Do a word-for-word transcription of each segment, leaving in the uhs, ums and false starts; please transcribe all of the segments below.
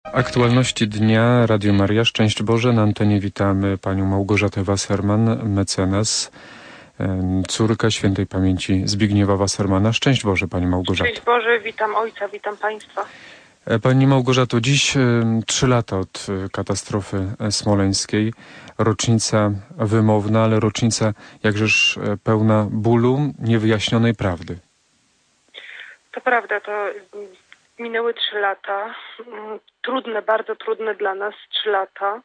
Aktualności dnia, Radio Maria, szczęść Boże. Na antenie witamy panią Małgorzatę Wasserman, mecenas, córka świętej pamięci Zbigniewa Wassermana. Szczęść Boże, pani Małgorzato. Szczęść Boże, witam ojca, witam państwa. Pani Małgorzato, dziś trzy lata od katastrofy smoleńskiej. Rocznica wymowna, ale rocznica jakżeż pełna bólu, niewyjaśnionej prawdy. To prawda, to minęły trzy lata. Trudne, bardzo trudne dla nas trzy lata.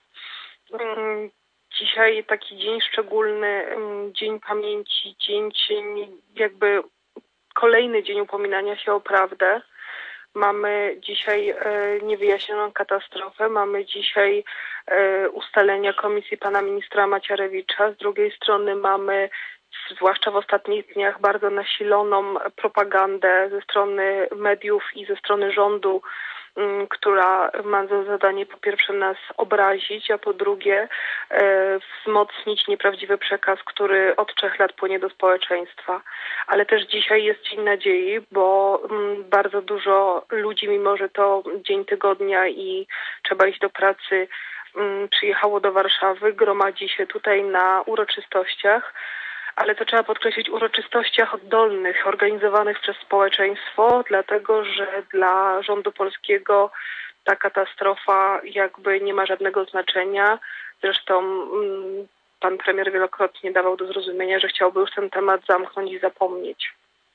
Dzisiaj taki dzień szczególny, dzień pamięci, dzień, dzień jakby kolejny dzień upominania się o prawdę. Mamy dzisiaj e, niewyjaśnioną katastrofę, mamy dzisiaj e, ustalenia komisji pana ministra Macierewicza. Z drugiej strony mamy, zwłaszcza w ostatnich dniach, bardzo nasiloną propagandę ze strony mediów i ze strony rządu, m, która ma za zadanie po pierwsze nas obrazić, a po drugie e, wzmocnić nieprawdziwy przekaz, który od trzech lat płynie do społeczeństwa. Ale też dzisiaj jest Dzień Nadziei, bo m, bardzo dużo ludzi, mimo że to dzień tygodnia i trzeba iść do pracy, m, przyjechało do Warszawy, gromadzi się tutaj na uroczystościach. Ale to trzeba podkreślić, uroczystościach oddolnych, organizowanych przez społeczeństwo, dlatego że dla rządu polskiego ta katastrofa jakby nie ma żadnego znaczenia. Zresztą mm, pan premier wielokrotnie dawał do zrozumienia, że chciałby już ten temat zamknąć i zapomnieć.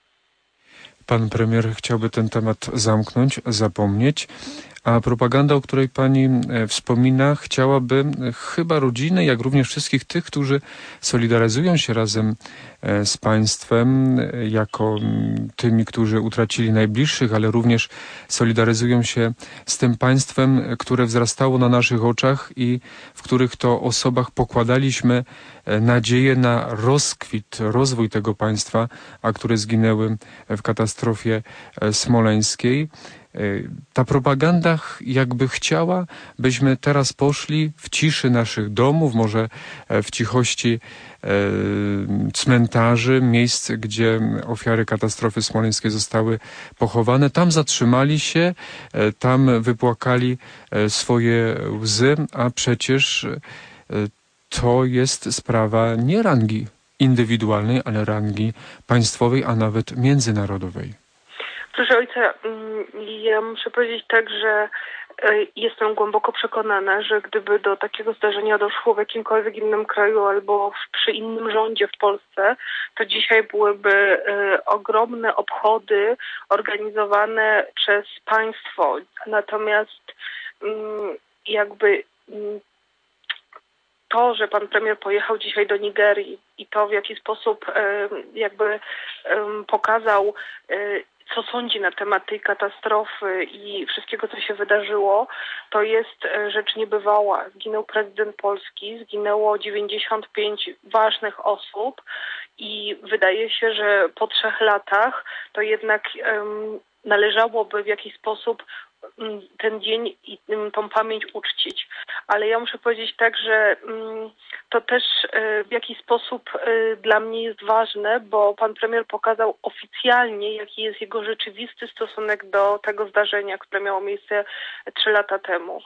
Pan premier chciałby ten temat zamknąć, zapomnieć, a propaganda, o której pani wspomina, chciałaby chyba rodziny, jak również wszystkich tych, którzy solidaryzują się razem z państwem, jako tymi, którzy utracili najbliższych, ale również solidaryzują się z tym państwem, które wzrastało na naszych oczach i w których to osobach pokładaliśmy nadzieję na rozkwit, rozwój tego państwa, a które zginęły w katastrofie smoleńskiej. Ta propaganda jakby chciała, byśmy teraz poszli w ciszy naszych domów, może w cichości e, cmentarzy, miejsc, gdzie ofiary katastrofy smoleńskiej zostały pochowane. Tam zatrzymali się, e, tam wypłakali e, swoje łzy, a przecież e, to jest sprawa nie rangi indywidualnej, ale rangi państwowej, a nawet międzynarodowej. Proszę ojca, ja muszę powiedzieć tak, że jestem głęboko przekonana, że gdyby do takiego zdarzenia doszło w jakimkolwiek innym kraju albo przy innym rządzie w Polsce, to dzisiaj byłyby ogromne obchody organizowane przez państwo. Natomiast jakby to, że pan premier pojechał dzisiaj do Nigerii i to, w jaki sposób jakby pokazał, co sądzi na temat tej katastrofy i wszystkiego, co się wydarzyło, to jest rzecz niebywała. Zginął prezydent Polski, zginęło dziewięćdziesiąt pięć ważnych osób i wydaje się, że po trzech latach to jednak um, należałoby w jakiś sposób ten dzień i tą pamięć uczcić. Ale ja muszę powiedzieć tak, że to też w jakiś sposób dla mnie jest ważne, bo pan premier pokazał oficjalnie, jaki jest jego rzeczywisty stosunek do tego zdarzenia, które miało miejsce trzy lata temu.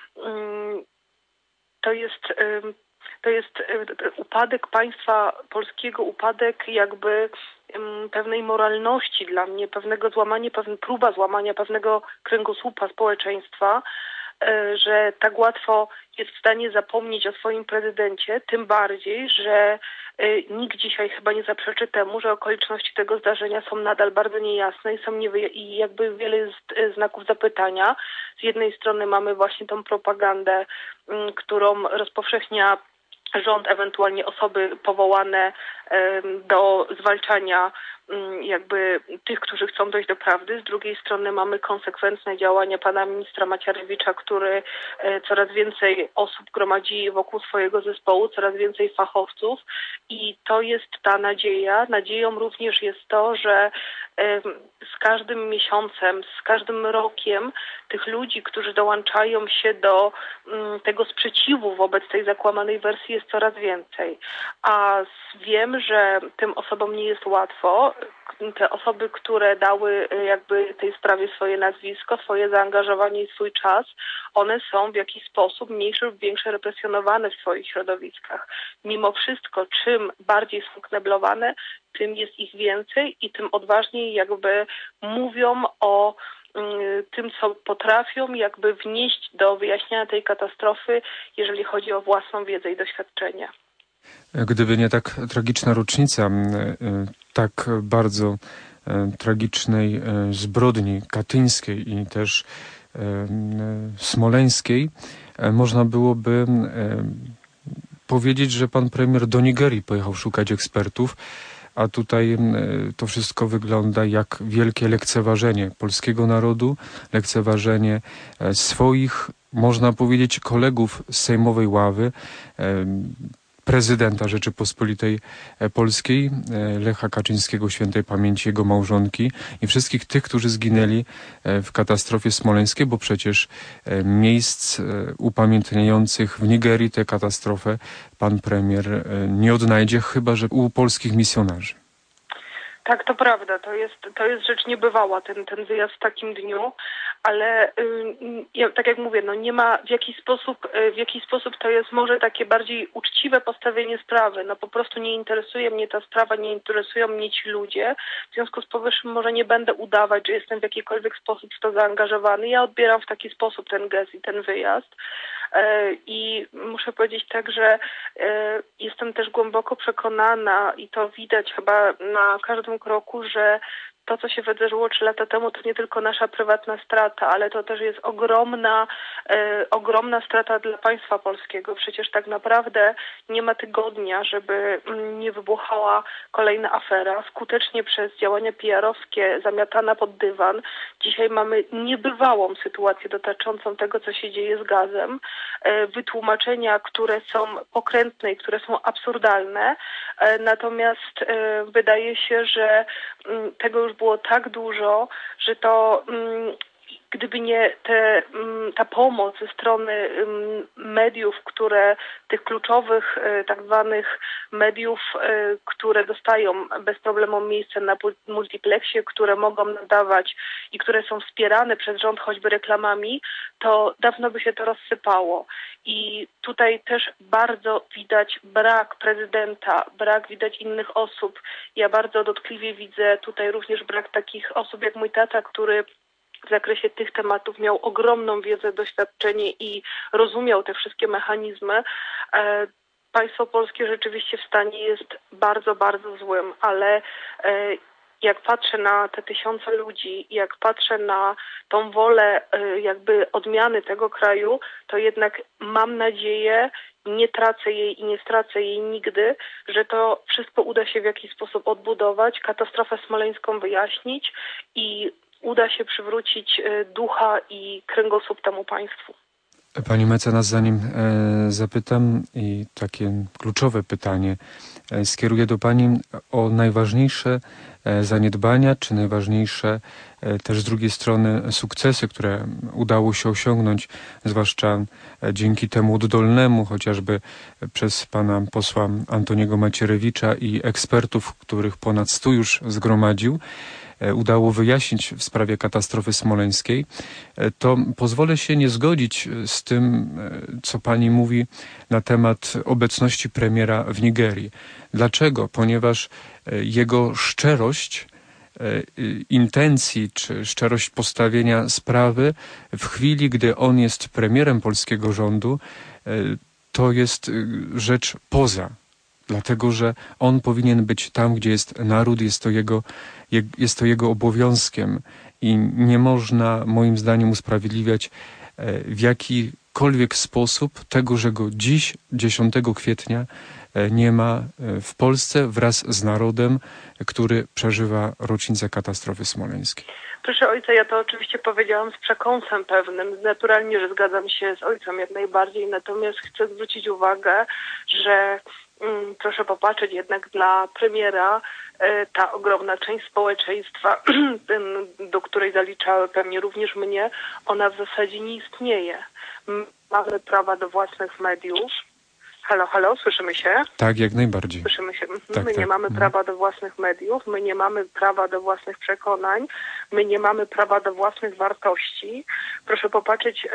To jest To jest upadek państwa polskiego, upadek jakby pewnej moralności dla mnie, pewnego złamania, pewna próba złamania pewnego kręgosłupa społeczeństwa, że tak łatwo jest w stanie zapomnieć o swoim prezydencie, tym bardziej, że nikt dzisiaj chyba nie zaprzeczy temu, że okoliczności tego zdarzenia są nadal bardzo niejasne i są niewy- i jakby wiele jest znaków zapytania. Z jednej strony mamy właśnie tą propagandę, którą rozpowszechnia rząd, ewentualnie osoby powołane do zwalczania jakby tych, którzy chcą dojść do prawdy. Z drugiej strony mamy konsekwentne działania pana ministra Macierewicza, który coraz więcej osób gromadzi wokół swojego zespołu, coraz więcej fachowców i to jest ta nadzieja. Nadzieją również jest to, że z każdym miesiącem, z każdym rokiem tych ludzi, którzy dołączają się do tego sprzeciwu wobec tej zakłamanej wersji jest coraz więcej. A wiem, Wiem, że tym osobom nie jest łatwo. Te osoby, które dały jakby tej sprawie swoje nazwisko, swoje zaangażowanie i swój czas, one są w jakiś sposób mniejsze lub większe represjonowane w swoich środowiskach. Mimo wszystko, czym bardziej są kneblowane, tym jest ich więcej i tym odważniej jakby mówią o tym, co potrafią jakby wnieść do wyjaśnienia tej katastrofy, jeżeli chodzi o własną wiedzę i doświadczenie. Gdyby nie tak tragiczna rocznica tak bardzo tragicznej zbrodni katyńskiej i też smoleńskiej, można byłoby powiedzieć, że pan premier do Nigerii pojechał szukać ekspertów, a tutaj to wszystko wygląda jak wielkie lekceważenie polskiego narodu, lekceważenie swoich, można powiedzieć, kolegów z sejmowej ławy, prezydenta Rzeczypospolitej Polskiej, Lecha Kaczyńskiego, świętej pamięci, jego małżonki i wszystkich tych, którzy zginęli w katastrofie smoleńskiej, bo przecież miejsc upamiętniających w Nigerii tę katastrofę pan premier nie odnajdzie, chyba że u polskich misjonarzy. Tak, to prawda. To jest, to jest rzecz niebywała, ten, ten wyjazd w takim dniu, ale yy, tak jak mówię, no nie ma w jaki sposób, yy, w jaki sposób to jest może takie bardziej uczciwe postawienie sprawy. No po prostu nie interesuje mnie ta sprawa, nie interesują mnie ci ludzie. W związku z powyższym może nie będę udawać, że jestem w jakikolwiek sposób w to zaangażowany. Ja odbieram w taki sposób ten gest i ten wyjazd. I muszę powiedzieć tak, że jestem też głęboko przekonana i to widać chyba na każdym kroku, że to, co się wydarzyło trzy lata temu, to nie tylko nasza prywatna strata, ale to też jest ogromna, e, ogromna strata dla państwa polskiego. Przecież tak naprawdę nie ma tygodnia, żeby nie wybuchała kolejna afera, skutecznie przez działania P R-owskie zamiatana pod dywan. Dzisiaj mamy niebywałą sytuację dotyczącą tego, co się dzieje z gazem. E, wytłumaczenia, które są pokrętne i które są absurdalne. E, natomiast e, wydaje się, że m, tego już było tak dużo, że to mm, gdyby nie te, mm, ta pomoc ze strony mm, mediów, które tych kluczowych y, tak zwanych mediów, y, które dostają bez problemu miejsce na multiplexie, które mogą nadawać i które są wspierane przez rząd choćby reklamami, to dawno by się to rozsypało. I tutaj też bardzo widać brak prezydenta, brak widać innych osób. Ja bardzo dotkliwie widzę tutaj również brak takich osób jak mój tata, który w zakresie tych tematów miał ogromną wiedzę, doświadczenie i rozumiał te wszystkie mechanizmy. E, państwo polskie rzeczywiście w stanie jest bardzo, bardzo złym, ale e, jak patrzę na te tysiące ludzi, jak patrzę na tą wolę e, jakby odmiany tego kraju, to jednak mam nadzieję, nie tracę jej i nie stracę jej nigdy, że to wszystko uda się w jakiś sposób odbudować, katastrofę smoleńską wyjaśnić i uda się przywrócić ducha i kręgosłup temu państwu. Pani mecenas, zanim e, zapytam i takie kluczowe pytanie e, skieruję do Pani o najważniejsze e, zaniedbania, czy najważniejsze e, też z drugiej strony sukcesy, które udało się osiągnąć, zwłaszcza e, dzięki temu oddolnemu, chociażby przez pana posła Antoniego Macierewicza i ekspertów, których ponad stu już zgromadził, udało wyjaśnić w sprawie katastrofy smoleńskiej, to pozwolę się nie zgodzić z tym, co pani mówi na temat obecności premiera w Nigerii. Dlaczego? Ponieważ jego szczerość intencji czy szczerość postawienia sprawy w chwili, gdy on jest premierem polskiego rządu, to jest rzecz poza. Dlatego, że on powinien być tam, gdzie jest naród, jest to jego, jest to jego obowiązkiem i nie można moim zdaniem usprawiedliwiać w jakikolwiek sposób tego, że go dziś, dziesiątego kwietnia, nie ma w Polsce wraz z narodem, który przeżywa rocznicę katastrofy smoleńskiej. Proszę ojca, ja to oczywiście powiedziałam z przekąsem pewnym. Naturalnie, że zgadzam się z ojcem jak najbardziej, natomiast chcę zwrócić uwagę, że mm, proszę popatrzeć, jednak dla premiera e, ta ogromna część społeczeństwa, do której zaliczały pewnie również mnie, ona w zasadzie nie istnieje. Mamy prawa do własnych mediów, Halo, halo, słyszymy się? Tak, jak najbardziej. Słyszymy się. Tak, my nie tak. mamy Mhm. prawa do własnych mediów, my nie mamy prawa do własnych przekonań, my nie mamy prawa do własnych wartości. Proszę popatrzeć,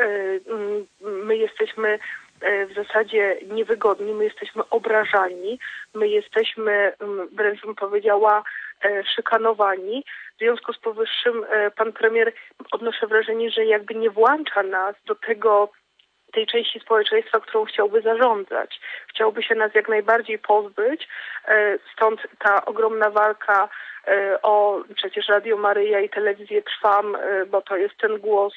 my jesteśmy w zasadzie niewygodni, my jesteśmy obrażani, my jesteśmy, wręcz bym powiedziała, szykanowani. W związku z powyższym pan premier, odnoszę wrażenie, że jakby nie włącza nas do tego, tej części społeczeństwa, którą chciałby zarządzać. Chciałby się nas jak najbardziej pozbyć, stąd ta ogromna walka o przecież Radio Maryja i Telewizję Trwam, bo to jest ten głos,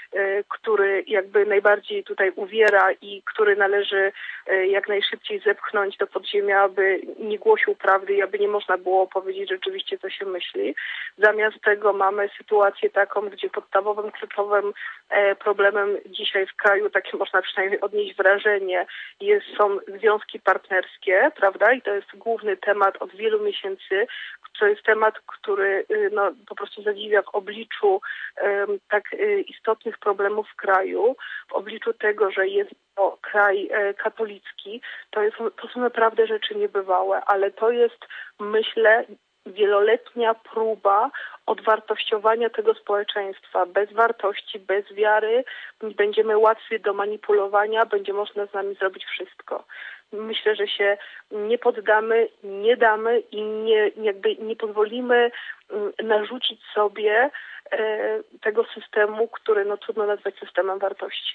który jakby najbardziej tutaj uwiera i który należy jak najszybciej zepchnąć do podziemia, aby nie głosił prawdy i aby nie można było powiedzieć rzeczywiście, co się myśli. Zamiast tego mamy sytuację taką, gdzie podstawowym, kluczowym problemem dzisiaj w kraju, takie można przynajmniej odnieść wrażenie, jest, są związki partnerskie, prawda? I to jest główny temat od wielu miesięcy. To jest temat, który no, po prostu zadziwia w obliczu um, tak y, istotnych problemów w kraju, w obliczu tego, że jest to kraj e, katolicki. To, jest, to są naprawdę rzeczy niebywałe, ale to jest, myślę, wieloletnia próba odwartościowania tego społeczeństwa. Bez wartości, bez wiary będziemy łatwi do manipulowania, będzie można z nami zrobić wszystko. Myślę, że się nie poddamy, nie damy i nie, jakby nie pozwolimy narzucić sobie e, tego systemu, który no, trudno nazwać systemem wartości.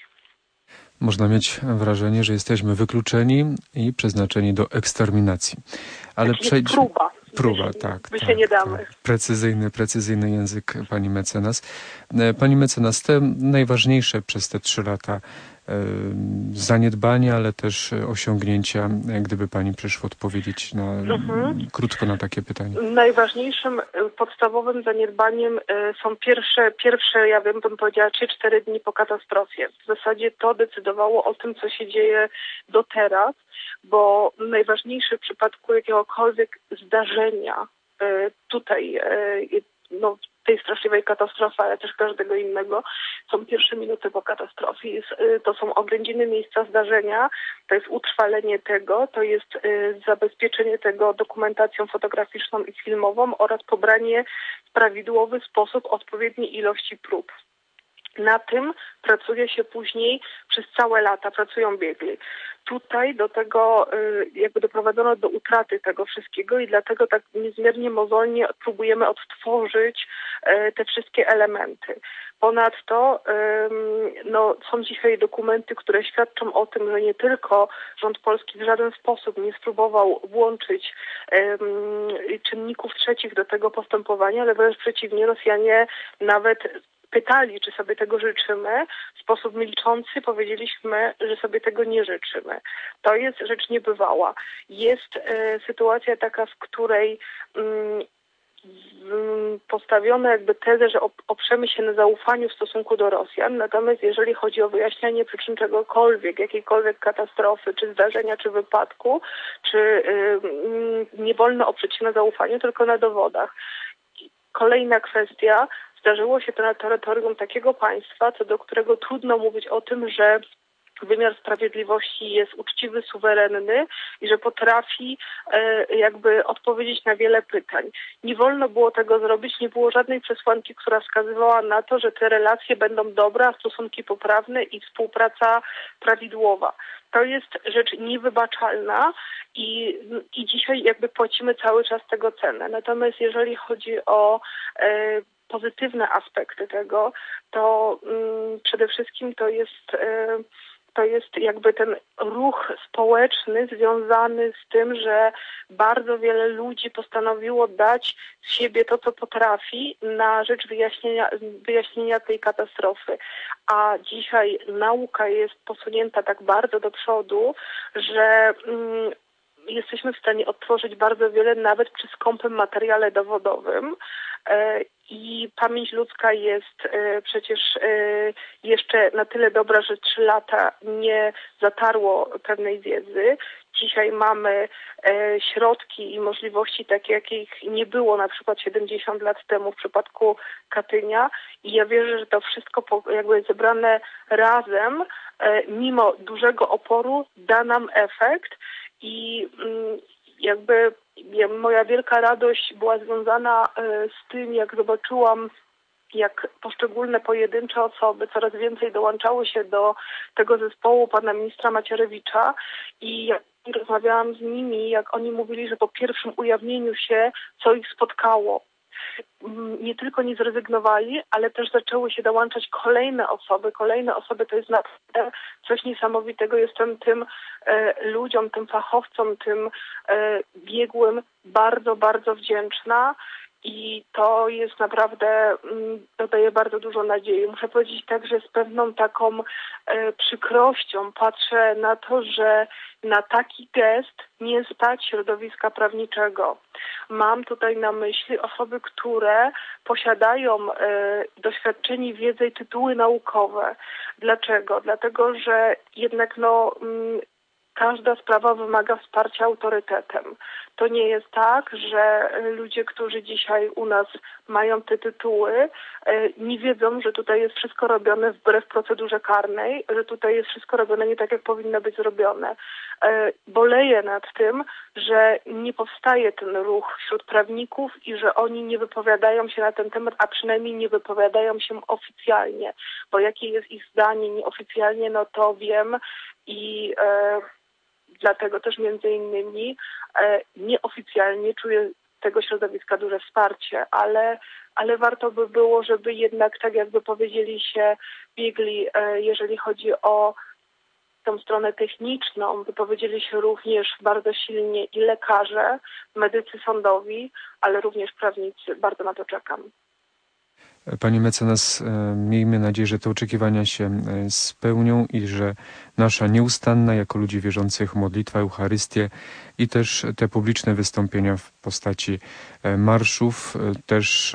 Można mieć wrażenie, że jesteśmy wykluczeni i przeznaczeni do eksterminacji. Ale przejdźmy... Próba. Próba, my się, tak. My tak, się nie damy. Tak. Precyzyjny, precyzyjny język pani mecenas. Pani mecenas, te najważniejsze przez te trzy lata e, zaniedbania, ale też osiągnięcia, gdyby pani przyszło odpowiedzieć na, mhm. krótko na takie pytanie. Najważniejszym, podstawowym zaniedbaniem są pierwsze, pierwsze, ja bym, bym powiedziała, trzy cztery dni po katastrofie. W zasadzie to decydowało o tym, co się dzieje do teraz, bo najważniejsze w przypadku jakiegokolwiek zdarzenia tutaj, no, tej straszliwej katastrofy, ale też każdego innego, są pierwsze minuty po katastrofie. To są oględziny miejsca zdarzenia, to jest utrwalenie tego, to jest zabezpieczenie tego dokumentacją fotograficzną i filmową oraz pobranie w prawidłowy sposób odpowiedniej ilości prób. Na tym pracuje się później przez całe lata, pracują biegli. Tutaj do tego jakby doprowadzono do utraty tego wszystkiego i dlatego tak niezmiernie mozolnie próbujemy odtworzyć te wszystkie elementy. Ponadto no, są dzisiaj dokumenty, które świadczą o tym, że nie tylko rząd polski w żaden sposób nie spróbował włączyć czynników trzecich do tego postępowania, ale wręcz przeciwnie, Rosjanie nawet pytali, czy sobie tego życzymy. W sposób milczący powiedzieliśmy, że sobie tego nie życzymy. To jest rzecz niebywała. Jest e, sytuacja taka, w której mm, postawiono jakby tezę, że oprzemy się na zaufaniu w stosunku do Rosjan, natomiast jeżeli chodzi o wyjaśnianie przyczyn czegokolwiek, jakiejkolwiek katastrofy, czy zdarzenia, czy wypadku, czy yy, nie wolno oprzeć się na zaufaniu, tylko na dowodach. Kolejna kwestia, zdarzyło się to na terytorium takiego państwa, co do którego trudno mówić o tym, że wymiar sprawiedliwości jest uczciwy, suwerenny i że potrafi e, jakby odpowiedzieć na wiele pytań. Nie wolno było tego zrobić, nie było żadnej przesłanki, która wskazywała na to, że te relacje będą dobre, a stosunki poprawne i współpraca prawidłowa. To jest rzecz niewybaczalna i, i dzisiaj jakby płacimy cały czas tego cenę. Natomiast jeżeli chodzi o e, pozytywne aspekty tego, to mm, przede wszystkim to jest e, to jest jakby ten ruch społeczny związany z tym, że bardzo wiele ludzi postanowiło dać z siebie to, co potrafi na rzecz wyjaśnienia, wyjaśnienia tej katastrofy. A dzisiaj nauka jest posunięta tak bardzo do przodu, że mm, jesteśmy w stanie odtworzyć bardzo wiele nawet przy skąpym materiale dowodowym. I pamięć ludzka jest przecież jeszcze na tyle dobra, że trzy lata nie zatarło pewnej wiedzy. dzisiaj mamy e, środki i możliwości takie, jakich nie było na przykład siedemdziesiąt lat temu w przypadku Katynia i ja wierzę, że to wszystko po, jakby zebrane razem, e, mimo dużego oporu da nam efekt i mm, jakby ja, moja wielka radość była związana e, z tym, jak zobaczyłam, jak poszczególne pojedyncze osoby coraz więcej dołączały się do tego zespołu pana ministra Macierewicza i jak rozmawiałam z nimi, jak oni mówili, że po pierwszym ujawnieniu się, co ich spotkało, nie tylko nie zrezygnowali, ale też zaczęły się dołączać kolejne osoby. Kolejne osoby to jest naprawdę coś niesamowitego. Jestem tym e, ludziom, tym fachowcom, tym e, biegłym bardzo, bardzo wdzięczna. I to jest naprawdę, dodaje bardzo dużo nadziei. Muszę powiedzieć także z pewną taką e, przykrością patrzę na to, że na taki gest nie stać środowiska prawniczego. Mam tutaj na myśli osoby, które posiadają e, doświadczenie, wiedzę i tytuły naukowe. Dlaczego? Dlatego, że jednak no... Mm, każda sprawa wymaga wsparcia autorytetem. To nie jest tak, że ludzie, którzy dzisiaj u nas mają te tytuły, nie wiedzą, że tutaj jest wszystko robione wbrew procedurze karnej, że tutaj jest wszystko robione nie tak, jak powinno być zrobione. Boleję nad tym, że nie powstaje ten ruch wśród prawników i że oni nie wypowiadają się na ten temat, a przynajmniej nie wypowiadają się oficjalnie. Bo jakie jest ich zdanie nieoficjalnie, no to wiem i e, dlatego też między innymi e, nieoficjalnie czuję tego środowiska duże wsparcie, ale, ale warto by było, żeby jednak tak jakby powiedzieli się biegli, e, jeżeli chodzi o tą stronę techniczną, wypowiedzieli się również bardzo silnie i lekarze, medycy sądowi, ale również prawnicy. Bardzo na to czekam. Pani mecenas, miejmy nadzieję, że te oczekiwania się spełnią i że nasza nieustanna, jako ludzi wierzących, modlitwa, Eucharystię i też te publiczne wystąpienia w postaci marszów, też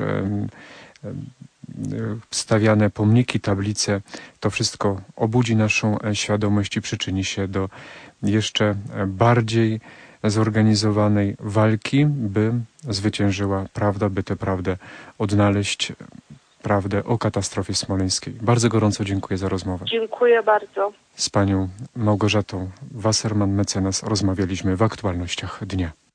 stawiane pomniki, tablice, to wszystko obudzi naszą świadomość i przyczyni się do jeszcze bardziej zorganizowanej walki, by zwyciężyła prawda, by tę prawdę odnaleźć, prawdę o katastrofie smoleńskiej. Bardzo gorąco dziękuję za rozmowę. Dziękuję bardzo. Z panią Małgorzatą Wasserman, mecenas, rozmawialiśmy w aktualnościach dnia.